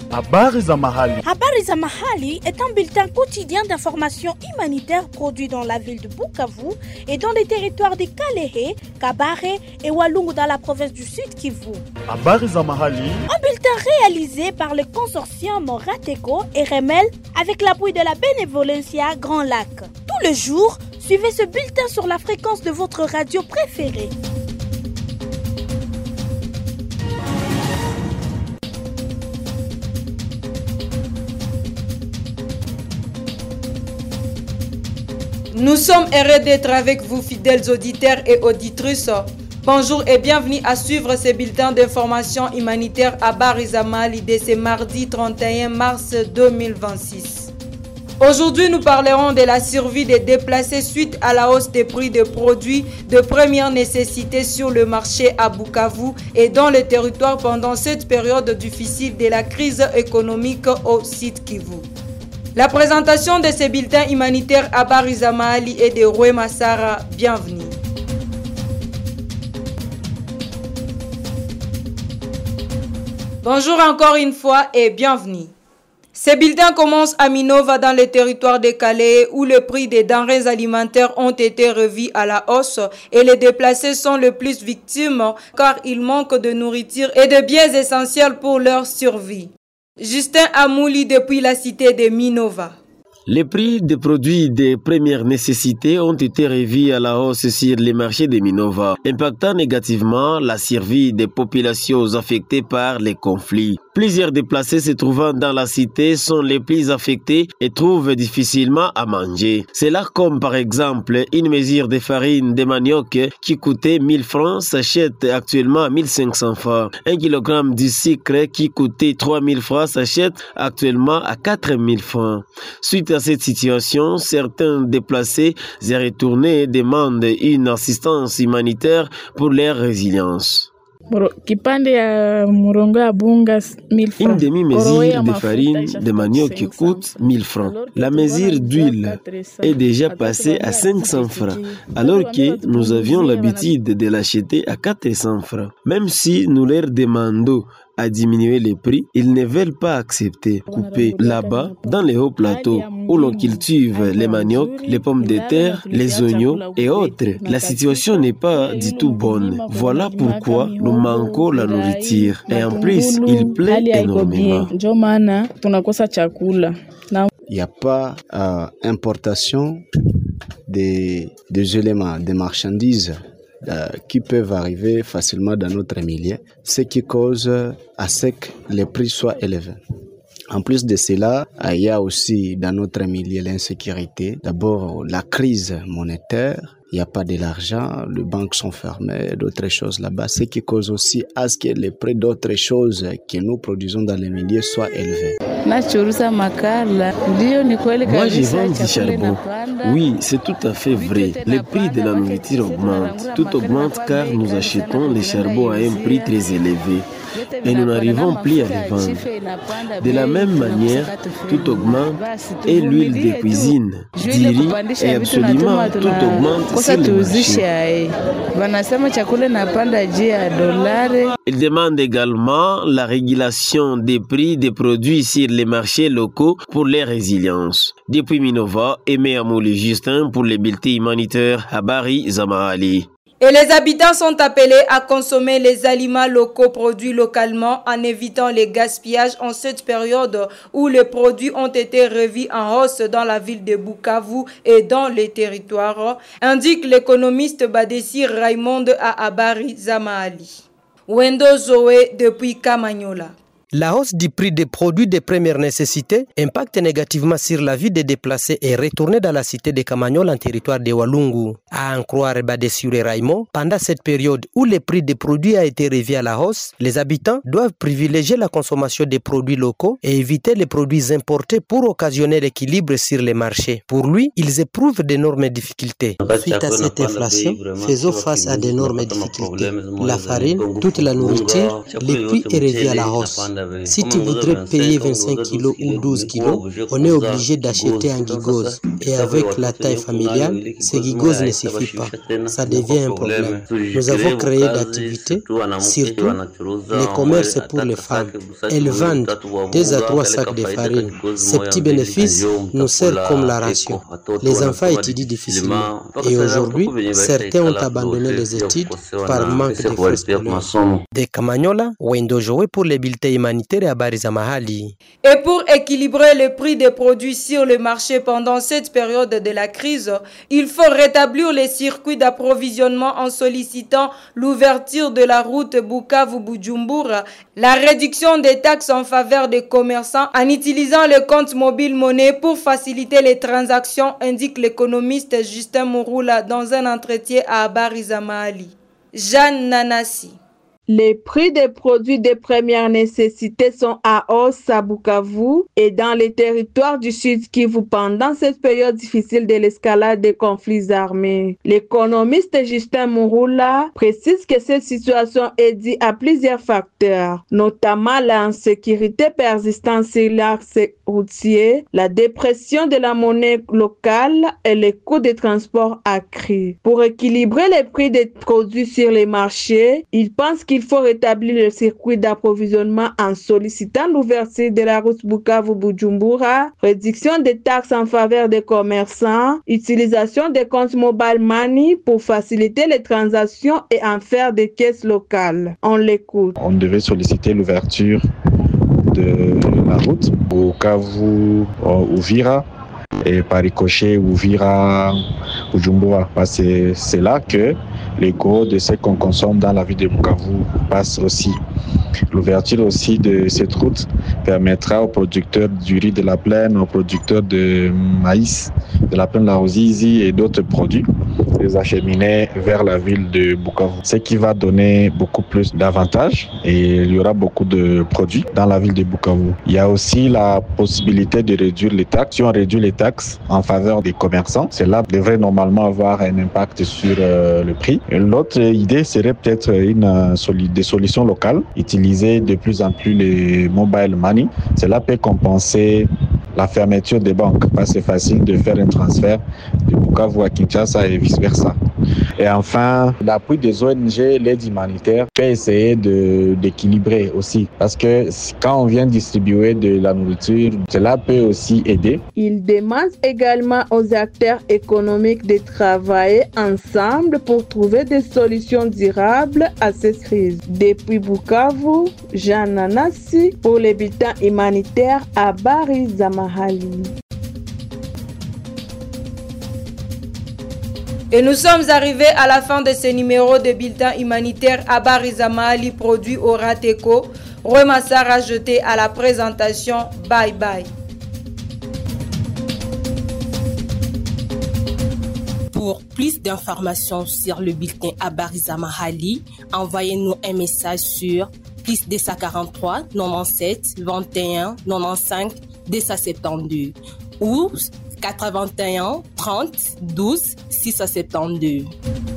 Habari za mahali. Habari za mahali est un bulletin quotidien d'information humanitaire produit dans la ville de Bukavu et dans les territoires de Kalehe, Kabare et Walungu dans la province du Sud Kivu. Habari za mahali. Un bulletin réalisé par le consortium Rateco et Remel avec l'appui de la Benevolencia Grand Lac. Tous les jours, suivez ce bulletin sur la fréquence de votre radio préférée. Nous sommes heureux d'être avec vous, fidèles auditeurs et auditrices. Bonjour et bienvenue à suivre ce bulletin d'information humanitaire à Barizamali de ce mardi 31 mars 2026. Aujourd'hui, nous parlerons de la survie des déplacés suite à la hausse des prix des produits de première nécessité sur le marché à Bukavu et dans le territoire pendant cette période difficile de la crise économique au Sud Kivu. La présentation de ce bulletin humanitaire à Barizamali et de Roué Massara. Bienvenue. Bonjour encore une fois et bienvenue. Ce bulletin commence à Minova dans le territoire de Calais où le prix des denrées alimentaires ont été revus à la hausse et les déplacés sont les plus victimes car il manque de nourriture et de biens essentiels pour leur survie. Justin Amouli depuis la cité de Minova. Les prix des produits de première nécessité ont été revus à la hausse sur les marchés de Minova, impactant négativement la survie des populations affectées par les conflits. Plusieurs déplacés se trouvant dans la cité sont les plus affectés et trouvent difficilement à manger. C'est là comme par exemple une mesure de farine de manioc qui coûtait 1000 francs s'achète actuellement à 1500 francs. 1 kg de sucre qui coûtait 3000 francs s'achète actuellement à 4000 francs. Suite à cette situation, certains déplacés et retournés demandent une assistance humanitaire pour leur résilience. Une demi-mesure de farine de manioc qui coûte 1000 francs. La mesure d'huile est déjà passée à 500 francs, alors que nous avions l'habitude de l'acheter à 400 francs. Même si nous leur demandons à diminuer les prix, ils ne veulent pas accepter. Couper là-bas, dans les hauts plateaux, où l'on cultive les maniocs, les pommes de terre, les oignons et autres, la situation n'est pas du tout bonne. Voilà pourquoi nous manquons la nourriture. Et en plus, il pleut énormément. Il n'y a pas importation des éléments, des marchandises qui peuvent arriver facilement dans notre milieu, ce qui cause à ce que les prix soient élevés. En plus de cela, il y a aussi dans notre milieu l'insécurité. D'abord, la crise monétaire. Il n'y a pas de l'argent, les banques sont fermées, d'autres choses là-bas, ce qui cause aussi à ce que les prix d'autres choses que nous produisons dans les milieux soient élevés. Moi, je vends du charbon. Oui, c'est tout à fait vrai. Les prix de la nourriture augmentent. Tout augmente car nous achetons les charbons à un prix très élevé et nous n'arrivons plus à les vendre. De la même manière, tout augmente et l'huile de cuisine, du riz et absolument tout augmente sur le marché. Il demande également la régulation des prix des produits sur les marchés locaux pour les résiliences. Depuis Minova, Aimé Amouli Justin pour les bulletins humanitaires à Barizamali. Et les habitants sont appelés à consommer les aliments locaux produits localement en évitant les gaspillages en cette période où les produits ont été revus en hausse dans la ville de Bukavu et dans les territoires, indique l'économiste Badessi Raymond à Barizamali. Wendo Zoé depuis Kamanyola. La hausse du prix des produits de première nécessité impacte négativement sur la vie des déplacés et retournés dans la cité de Kamanyola en territoire de Walungu. À en croire Badesure Raymond, pendant cette période où le prix des produits a été revu à la hausse, les habitants doivent privilégier la consommation des produits locaux et éviter les produits importés pour occasionner l'équilibre sur les marchés. Pour lui, ils éprouvent d'énormes difficultés. Suite à cette inflation, faisons face à d'énormes difficultés. La farine, toute la nourriture, les prix est revu à la hausse. Si tu voudrais payer 25 kilos ou 12 kilos, on est obligé d'acheter un gigose. Et avec la taille familiale, ce gigose ne suffit pas. Ça devient un problème. Nous avons créé d'activités, surtout les commerces pour les femmes. Elles vendent 2 à 3 sacs de farine. Ces petits bénéfices nous servent comme la ration. Les enfants étudient difficilement. Et aujourd'hui, certains ont abandonné les études par manque de frais scolaires. De Kamanyola, Wendo Joe pour les bulletins humanitaires à Bariza Mahali. Et pour équilibrer le prix des produits sur le marché pendant cette période de la crise, il faut rétablir les circuits d'approvisionnement en sollicitant l'ouverture de la route Bukavu-Bujumbura, la réduction des taxes en faveur des commerçants en utilisant le compte mobile monnaie pour faciliter les transactions, indique l'économiste Justin Mouroula dans un entretien à Bariza Mahali. Jeanne Nanassi. Les prix des produits de première nécessité sont à hausse à Bukavu et dans les territoires du Sud Kivu pendant cette période difficile de l'escalade des conflits armés. L'économiste Justin Mouroula précise que cette situation est due à plusieurs facteurs, notamment l'insécurité persistante sur l'axe routier, la dépression de la monnaie locale et les coûts de transport accrus. Pour équilibrer les prix des produits sur les marchés, il pense qu'il faut rétablir le circuit d'approvisionnement en sollicitant l'ouverture de la route Bukavu-Bujumbura, réduction des taxes en faveur des commerçants, utilisation des comptes mobile money pour faciliter les transactions et en faire des caisses locales. On l'écoute. On devait solliciter l'ouverture de la route Bukavu-Uvira et par ricochet Uvira-Bujumbura. C'est là que les gros de ce qu'on consomme dans la ville de Bukavu passe aussi. L'ouverture aussi de cette route permettra aux producteurs du riz de la plaine, aux producteurs de maïs de la plaine de la Ruzizi et d'autres produits, les acheminer vers la ville de Bukavu. Ce qui va donner beaucoup plus d'avantages et il y aura beaucoup de produits dans la ville de Bukavu. Il y a aussi la possibilité de réduire les taxes. Si on réduit les taxes en faveur des commerçants, cela devrait normalement avoir un impact sur le prix. L'autre idée serait peut-être des solutions locales, utiliser de plus en plus les mobile money. Cela peut compenser la fermeture des banques, parce que c'est facile de faire un transfert de Bukavu à Kinshasa et vice-versa. Et enfin, l'appui des ONG, l'aide humanitaire, peut essayer d'équilibrer aussi, parce que quand on vient distribuer de la nourriture, cela peut aussi aider. Il demande également aux acteurs économiques de travailler ensemble pour trouver des solutions durables à cette crise. Depuis Bukavu, Jeanne Nanassi pour les bulletins humanitaires à Bariza Mahali. Et nous sommes arrivés à la fin de ce numéro de bulletin humanitaire à Bariza Mahali produit au Rateco. Remassa rajouté à la présentation. Bye bye. Pour plus d'informations sur le bulletin à Bariza Mahali, envoyez-nous un message sur +243 97 21 95 272 ou 81 30 12 672.